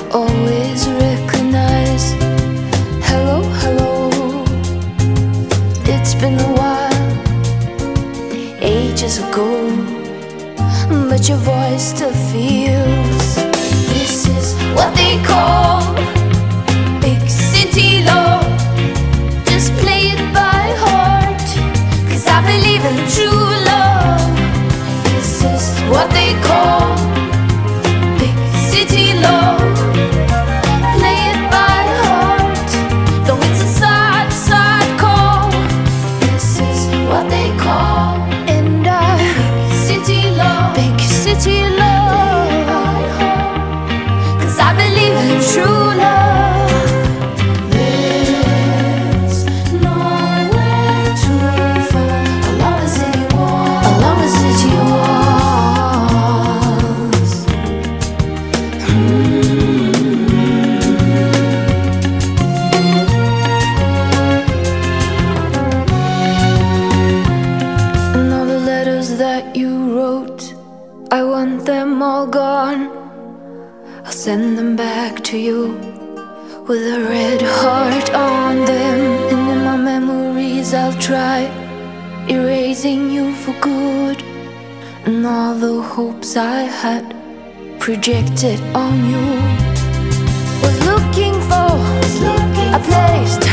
always recognize. Hello, hello. It's been a while, ages ago, but your voice still feels. This is what they call big city love. Just play it by heart, 'cause I believe in true love. This is what they call big city love. Play it by heart, though it's a sad, sad call. This is what they call big city love. Big city love, 'cause I believe in true love. There's nowhere to fall along the city walls. Along the city walls. And all the letters that you wrote, I want them all gone. I'll send them back to you with a red heart on them. And in my memories I'll try erasing you for good, and all the hopes I had projected on you. Was looking for a place to